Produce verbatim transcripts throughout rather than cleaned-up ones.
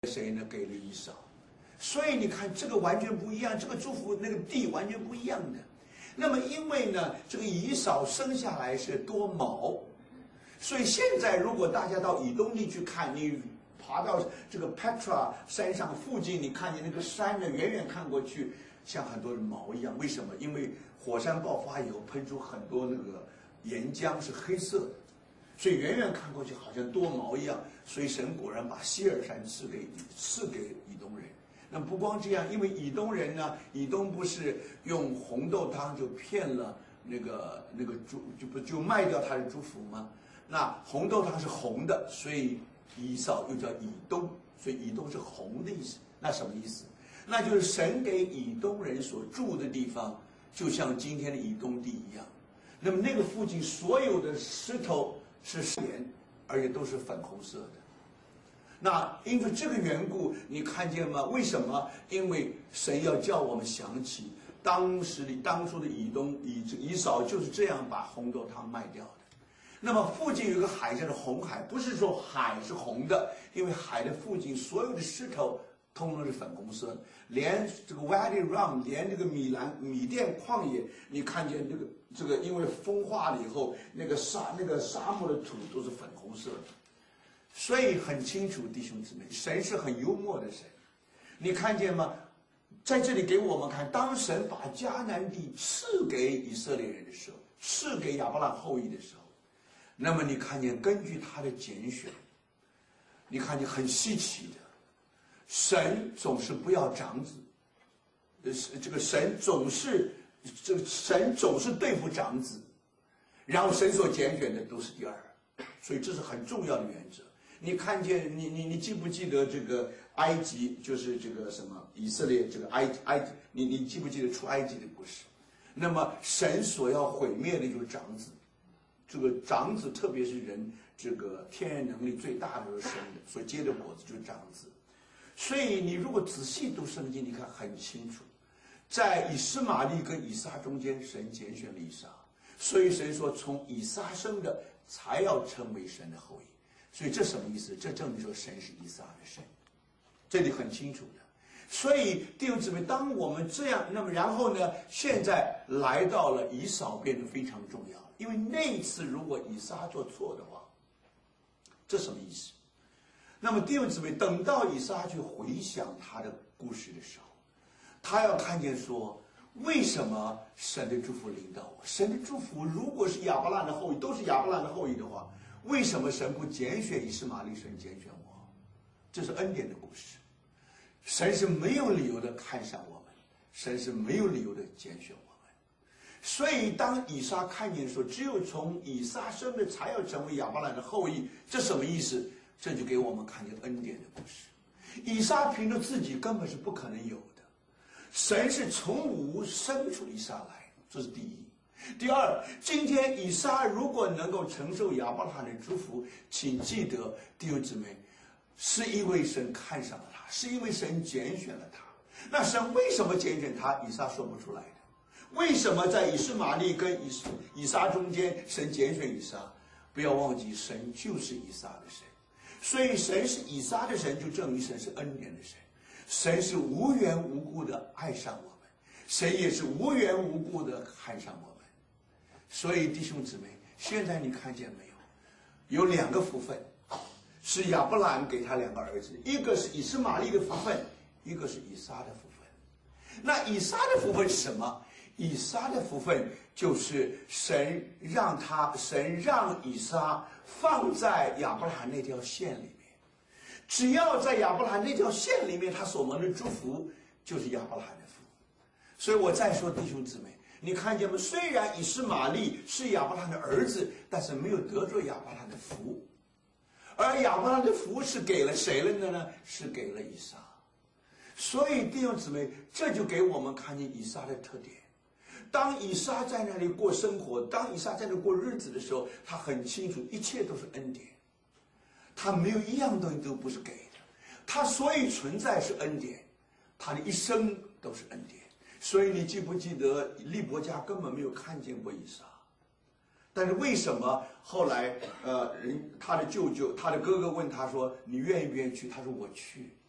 谁呢？给了以扫。所以你看，这个完全不一样，这个祝福那个地完全不一样的。那么因为呢，这个以扫生下来是多毛，所以现在如果大家到以东地去看，你爬到这个 Petra 山上附近，你看见那个山呢，远远看过去像很多的毛一样。为什么？因为火山爆发以后喷出很多那个岩浆是黑色的。所以远远看过去好像多毛一样，所以神果然把希尔山赐给赐给以东人。那不光这样，因为以东人呢，以东不是用红豆汤就骗了那个那个猪，就不就卖掉他的猪服吗？那红豆汤是红的，所以以扫又叫以东，所以以东是红的意思。那什么意思？那就是神给以东人所住的地方，就像今天的以东地一样。那么那个附近所有的石头是盐，而且都是粉红色的。那因为这个缘故，你看见吗？为什么？因为神要叫我们想起当时的当初的以东以以扫就是这样把红豆汤卖掉的。那么附近有一个海叫做红海，不是说海是红的，因为海的附近所有的石头通通是粉红色的，连这个 Wadi Rum， 连这个米兰米甸旷野，你看见这个这个，因为风化了以后，那个沙那个沙漠的土都是粉红色的，所以很清楚，弟兄姊妹，神是很幽默的神，你看见吗？在这里给我们看，当神把迦南地赐给以色列人的时候，赐给亚伯拉罕后裔的时候，那么你看见根据他的拣选，你看见很稀奇的。神总是不要长子，呃，这个神总是，这个神总是对付长子，然后神所拣选的都是第二，所以这是很重要的原则。你看见你你你记不记得这个埃及，就是这个什么以色列这个埃埃及，你你记不记得出埃及的故事？那么神所要毁灭的就是长子，这个长子特别是人这个天然能力最大的时候生的，所以结的果子就是长子。所以你如果仔细读圣经，你看很清楚，在以斯玛利跟以撒中间，神拣选了以撒，所以神说从以撒生的才要成为神的后裔。所以这什么意思？这证明说神是以撒的神，这里很清楚的。所以弟兄姊妹，当我们这样，那么然后呢，现在来到了以扫变得非常重要，因为那一次如果以撒做错的话，这什么意思？那么弟兄姊妹，等到以撒去回想他的故事的时候，他要看见说，为什么神的祝福临到我？神的祝福如果是亚伯拉罕的后裔，都是亚伯拉罕的后裔的话，为什么神不拣选以实玛利，神拣选我？这是恩典的故事。神是没有理由的看上我们，神是没有理由的拣选我们。所以当以撒看见说，只有从以撒生的才要成为亚伯拉罕的后裔，这什么意思？这就给我们看见恩典的故事。以撒凭着自己根本是不可能有的，神是从无生出以撒来，这是第一。第二，今天以撒如果能够承受亚伯拉罕的祝福，请记得弟兄姊妹，是因为神看上了他，是因为神拣选了他。那神为什么拣选他？以撒说不出来的。为什么在以实玛利跟以以撒中间，神拣选以撒？不要忘记，神就是以撒的神。所以神是以撒的神，就证明神是恩典的神。神是无缘无故的爱上我们，神也是无缘无故的看上我们。所以弟兄姊妹，现在你看见没有？有两个福分，是亚伯兰给他两个儿子，一个是以实玛利的福分，一个是以撒的福分。那以撒的福分是什么？以撒的福分就是神让他，神让以撒放在亚伯拉罕那条线里面，只要在亚伯拉罕那条线里面，他所蒙的祝福就是亚伯拉罕的福。所以我再说弟兄姊妹，你看见吗？虽然以实玛利是亚伯拉罕的儿子，但是没有得着亚伯拉罕的福，而亚伯拉罕的福是给了谁了呢？是给了以撒。所以弟兄姊妹，这就给我们看见以撒的特点。当以撒在那里过生活，当以撒在那里过日子的时候，他很清楚一切都是恩典，他没有一样东西都不是给的，他所以存在是恩典，他的一生都是恩典。所以你记不记得利伯家根本没有看见过以撒，但是为什么后来呃人他的舅舅他的哥哥问他说，你愿意不愿意去？他说我去。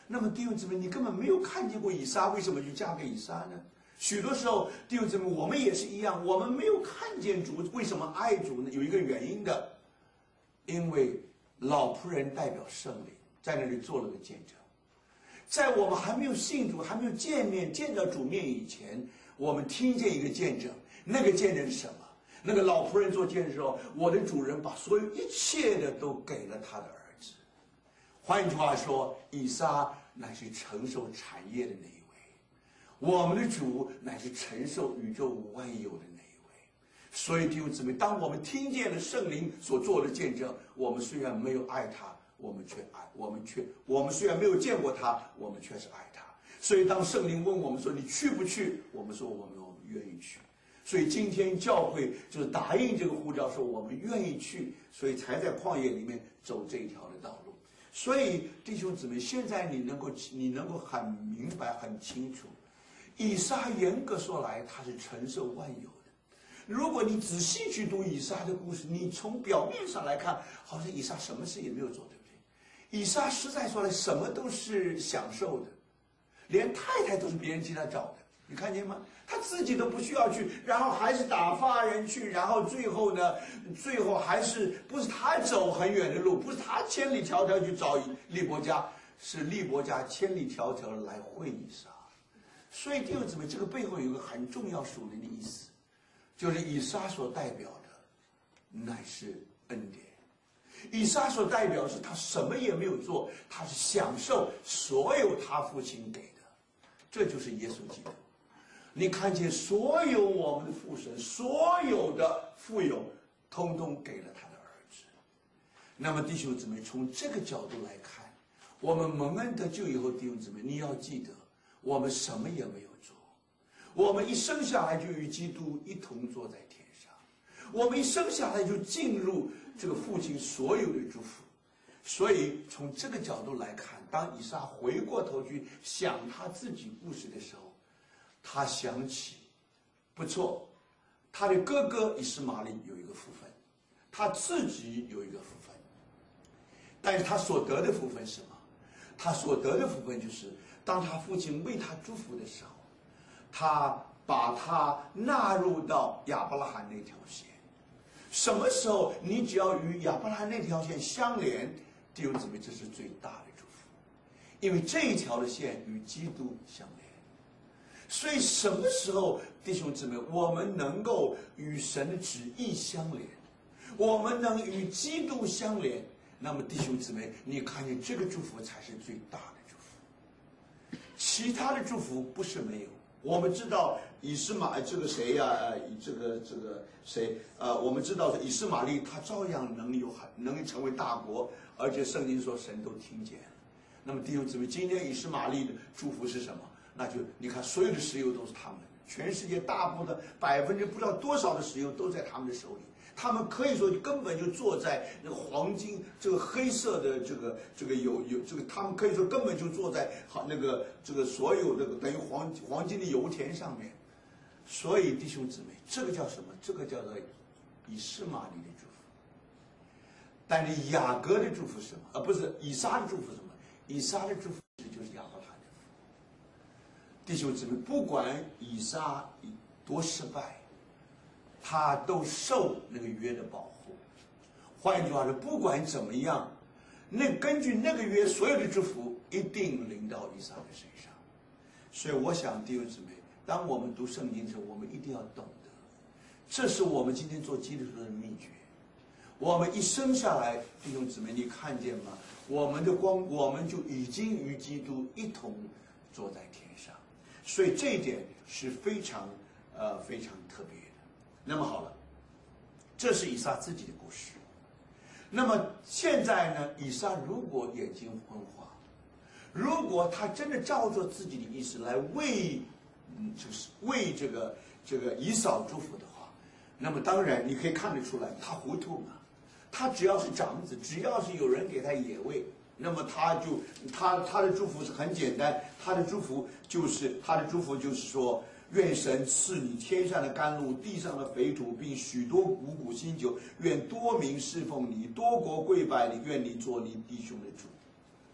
那么弟兄姊妹，你根本没有看见过以撒，为什么就嫁给以撒呢？许多时候，弟兄姊妹，我们也是一样，我们没有看见主，为什么爱主呢？有一个原因的，因为老仆人代表圣灵在那里做了个见证。在我们还没有信主、还没有见面、见到主面以前，我们听见一个见证，那个见证是什么？那个老仆人做见证说，我的主人把所有一切的都给了他的儿子。换句话说，以撒乃是承受产业的那一位，我们的主乃是承受宇宙万有的那一位。所以弟兄姊妹，当我们听见了圣灵所做的见证，我们虽然没有爱他，我们却爱，我们却我们虽然没有见过他，我们却是爱他。所以当圣灵问我们说你去不去，我们说我们我们愿意去。所以今天教会就是答应这个呼召，说我们愿意去，所以才在旷野里面走这一条的道路。所以弟兄姊妹，现在你能够你能够很明白很清楚，以撒严格说来他是承受万有的。如果你仔细去读以撒的故事，你从表面上来看，好像以撒什么事也没有做，对不对？以撒实在说来什么都是享受的，连太太都是别人替他找的，你看见吗？他自己都不需要去，然后还是打发人去，然后最后呢，最后还是不是他走很远的路，不是他千里迢迢去找利伯家，是利伯家千里迢迢来会以撒。所以弟兄姊妹，这个背后有一个很重要属灵的意思，就是以撒所代表的乃是恩典。以撒所代表的是他什么也没有做，他是享受所有他父亲给的，这就是耶稣基督。你看见所有我们的父神，所有的富有，通通给了他的儿子。那么弟兄姊妹，从这个角度来看，我们蒙恩得救以后，弟兄姊妹，你要记得，我们什么也没有做，我们一生下来就与基督一同坐在天上，我们一生下来就进入这个父亲所有的祝福。所以从这个角度来看，当以撒回过头去想他自己故事的时候，他想起，不错，他的哥哥以实玛利有一个福分，他自己有一个福分，但是他所得的福分是什么？他所得的福分就是，当他父亲为他祝福的时候，他把他纳入到亚伯拉罕那条线。什么时候你只要与亚伯拉罕那条线相连，弟兄姊妹，这是最大的祝福，因为这一条的线与基督相连。所以什么时候弟兄姊妹我们能够与神的旨意相连，我们能与基督相连，那么弟兄姊妹你看见这个祝福才是最大的祝福。其他的祝福不是没有，我们知道以实玛这个谁呀、啊？呃，这个这个谁？呃，我们知道以实玛利他照样能有很能成为大国，而且圣经说神都听见了。那么弟兄姊妹，今天以实玛利的祝福是什么？那就你看，所有的石油都是他们的，全世界大部分的百分之不知道多少的石油都在他们的手里。他们可以说根本就坐在那个黄金这个黑色的这个这个有有这个，他们可以说根本就坐在好那个这个所有这个等于黄黄金的油田上面。所以弟兄姊妹，这个叫什么？这个叫做以实玛利的祝福。但是雅各的祝福是什么？而、呃、不是以撒的祝福是什么？以撒的祝福就是亚伯拉罕的福。弟兄姊妹，不管以撒多失败，他都受那个约的保护。换句话说，不管怎么样，那根据那个约，所有的祝福一定临到以撒的身上。所以我想弟兄姊妹，当我们读圣经的时候，我们一定要懂得，这是我们今天做基督徒的秘诀。我们一生下来，弟兄姊妹，你看见吗？我们的光，我们就已经与基督一同坐在天上。所以这一点是非常呃非常特别的。那么好了，这是以撒自己的故事。那么现在呢，以撒如果眼睛昏花，如果他真的照着自己的意思来为，嗯，就是为这个这个以扫祝福的话，那么当然你可以看得出来，他糊涂嘛。他只要是长子，只要是有人给他野味，那么他就他他的祝福是很简单，他的祝福就是他的祝福就是说，愿神赐你天上的甘露，地上的肥土，并许多五谷新酒，愿多民侍奉你，多国跪拜你，愿你做你弟兄的主。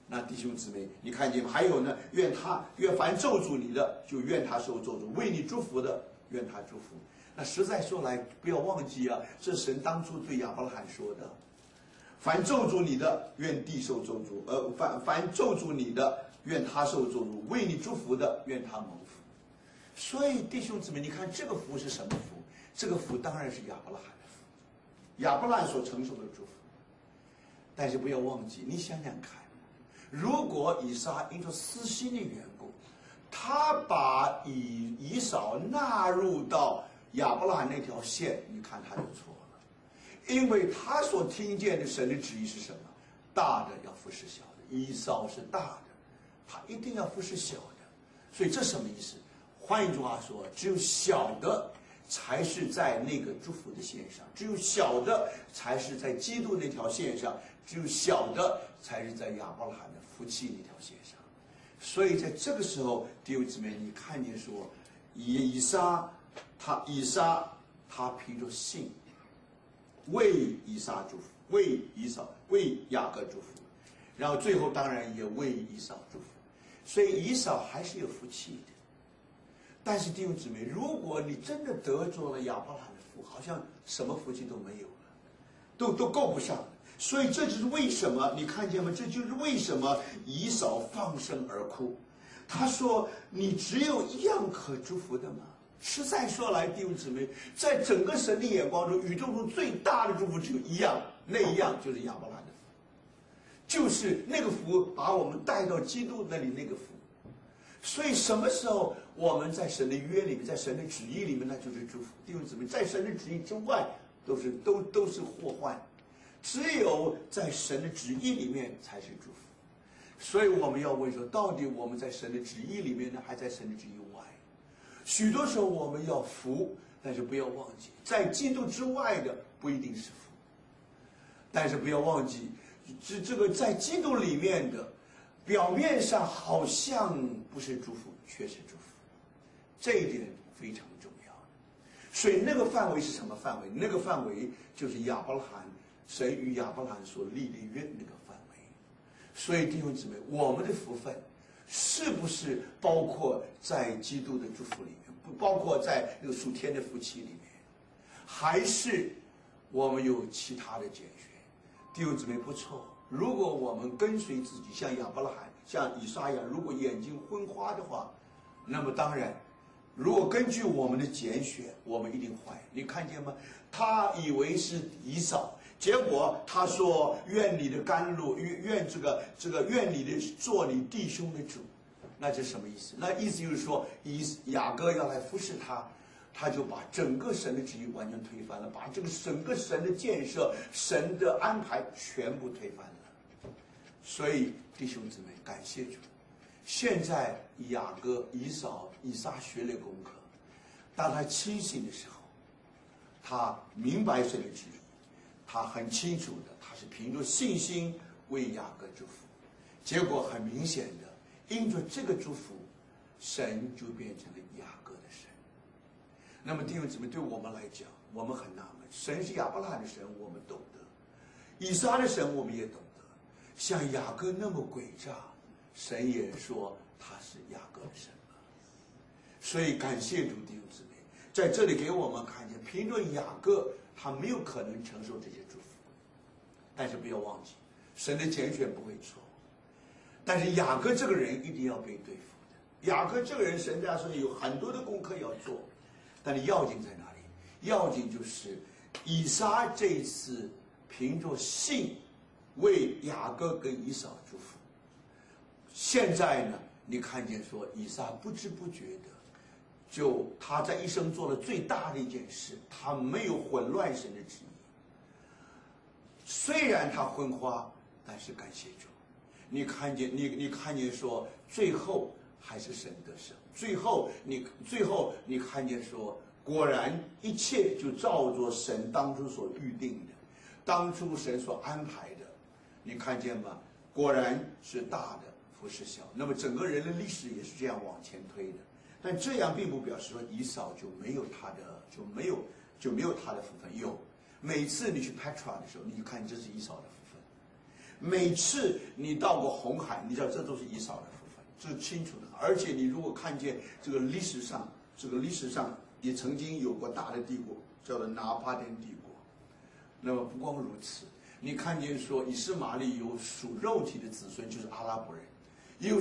那弟兄姊妹，你看见吗？还有呢，愿他愿凡咒诅你的，就愿他受咒诅；为你祝福的，愿他祝福。那实在说来，不要忘记啊，这神当初对亚伯拉罕说的：凡咒诅你的，愿地受咒诅；呃，凡凡咒诅你的，愿他受咒诅；为你祝福的，愿他蒙福。所以弟兄姊妹，你看这个福是什么福？这个福当然是亚伯拉罕的福，亚伯拉罕所承受的祝福。但是不要忘记，你想想看，如果以撒因着私心的缘故，他把以以扫纳入到亚伯拉罕那条线，你看他就错了，因为他所听见的神的旨意是什么？大的要服侍小的，以扫是大的，他一定要服侍小的。所以这什么意思？换一句话说，只有小的才是在那个祝福的线上，只有小的才是在基督那条线上，只有小的才是在亚伯拉罕的夫妻那条线上。所以在这个时候，弟兄姊妹，你看见说，以以撒他以撒他凭着信为以撒祝福，为以扫为雅各祝福，然后最后当然也为以扫祝福。所以以扫还是有福气的。但是弟兄姊妹，如果你真的得着了亚伯拉罕的福，好像什么福气都没有了，都都够不上。所以这就是为什么你看见吗？这就是为什么以扫放声而哭。他说：“你只有一样可祝福的吗？”实在说来，弟兄姊妹，在整个神的眼光中，宇宙中最大的祝福只有一样，那一样就是亚伯拉罕的福，就是那个福把我们带到基督那里那个福。所以什么时候我们在神的约里面，在神的旨意里面，那就是祝福。弟兄姊妹，在神的旨意之外，都是都都是祸患。只有在神的旨意里面才是祝福。所以我们要问说，到底我们在神的旨意里面呢，还在神的旨意外？许多时候我们要福，但是不要忘记，在基督之外的不一定是福。但是不要忘记，这这个在基督里面的，表面上好像不是祝福，却是祝福。这一点非常重要。所以那个范围是什么范围？那个范围就是亚伯拉罕，神与亚伯拉罕所立的约那个范围。所以弟兄姊妹，我们的福分是不是包括在基督的祝福里面，不包括在那个属天的夫妻里面，还是我们有其他的拣选？弟兄姊妹，不错。如果我们跟随自己，像亚伯拉罕、像以撒一样，如果眼睛昏花的话，那么当然，如果根据我们的拣选，我们一定坏。你看见吗？他以为是以扫，结果他说：“愿你的甘露，愿愿这个这个愿你的做你弟兄的主。”那这什么意思？那意思就是说，以雅各要来服侍他，他就把整个神的旨意完全推翻了，把这个整个神的建设、神的安排全部推翻了。所以弟兄姊妹，感谢主。现在雅各、以扫、以撒学了功课，当他清醒的时候，他明白神的旨意，他很清楚的，他是凭着信心为雅各祝福。结果很明显的，因着这个祝福，神就变成了雅各的神。那么弟兄姊妹，对我们来讲，我们很纳闷，神是亚伯拉罕的神，我们懂得；以撒的神，我们也懂得。像雅各那么诡诈，神也说他是雅各的神了。所以感谢主，弟兄姊妹，在这里给我们看见，凭着雅各，他没有可能承受这些祝福。但是不要忘记，神的拣选不会错。但是雅各这个人一定要被对付的。雅各这个人，神在说有很多的功课要做，但是要紧在哪里？要紧就是以撒这一次凭着信为雅各跟以扫祝福。现在呢，你看见说以撒不知不觉的，就他在一生做了最大的一件事，他没有混乱神的旨意。虽然他昏花，但是感谢主，你看见你你看见说最后还是神得胜，最后你最后你看见说，果然一切就照着神当初所预定的，当初神所安排的。你看见吗？果然是大的服侍小。那么整个人类历史也是这样往前推的。但这样并不表示说以扫就没有他的就没有就没有他的福分。有，每次你去 Petra 的时候，你就看这是以扫的福分。 每次你到过红海，你知道这都是以扫的福分，这是清楚的。而且你如果看见这个历史上，这个历史上也曾经有过大的帝国，叫做拿巴天帝国。那么不光如此，你看见说以斯玛利有属肉体的子孙，就是阿拉伯人，